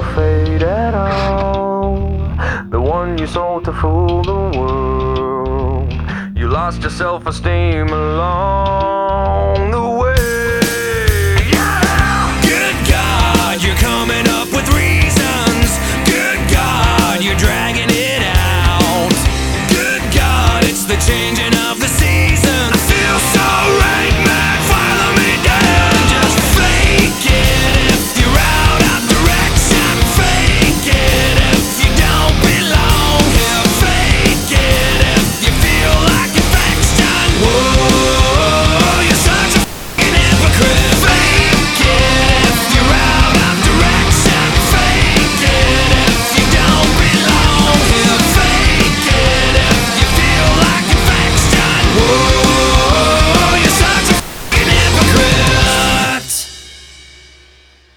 fate at all. The one you sold to fool the world. You lost your self-esteem along the